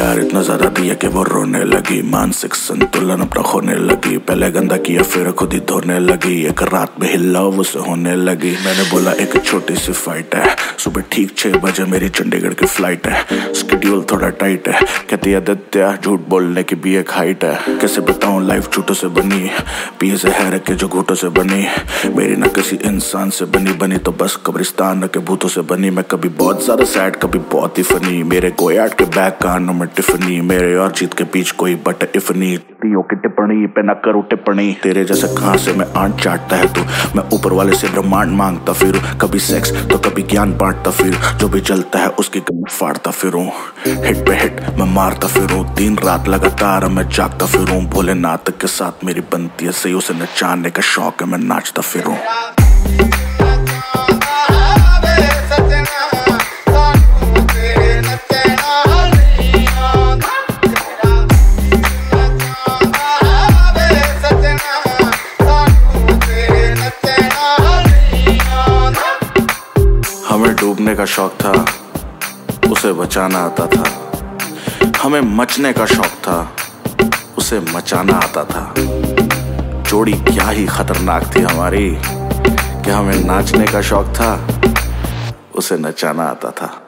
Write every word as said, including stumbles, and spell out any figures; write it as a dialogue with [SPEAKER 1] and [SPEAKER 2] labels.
[SPEAKER 1] प्यार इतना ज्यादा दिया कि वो रोने लगी, मानसिक संतुलन अपना खोने लगी। पहले गंदा किया फिर खुद ही धोने लगी, एक रात में हिला उसे होने लगी। मैंने बोला एक छोटी सी फाइट है, सुबह ठीक छह बजे मेरी चंडीगढ़ की फ्लाइट है। स्केड्यूल थोड़ा टाइट है, कहती आदित्य झूठ बोलने की भी एक हाइट है। कैसे बताऊं लाइफ झूठों से बनी, पिए से हैर के जो घूटों से बनी। मेरी ना किसी इंसान से बनी, बनी तो बस कब्रिस्तान के भूतों से बनी। मैं कभी बहुत ज्यादा सैड कभी बहुत ही फनी, मेरे गोयाट के बैक कानों में टिफनी। मेरे और जीत के बीच कोई बट इफ नहीं, तीयों की टिप्पणी पे न करूं टिप्पणी। तेरे जैसे कहां से मैं आंट चाटता है तू, मैं ऊपर वाले से ब्रह्मांड मांगता फिर। कभी सेक्स तो कभी ज्ञान बांटता फिर, जो भी जलता है उसकी गम फाड़ता फिरूं। हिट पे हिट मैं मारता फिरूं, दिन रात लगातार मैं जागता फिरूं। भोलेनाथ के साथ मेरी बनती है सही, उसे नचाने का शौक है मैं नाचता फिरूं। हमें डूबने का शौक था, उसे बचाना आता था। हमें मचने का शौक था, उसे मचाना आता था। जोड़ी क्या ही खतरनाक थी हमारी, कि हमें नाचने का शौक था, उसे नचाना आता था।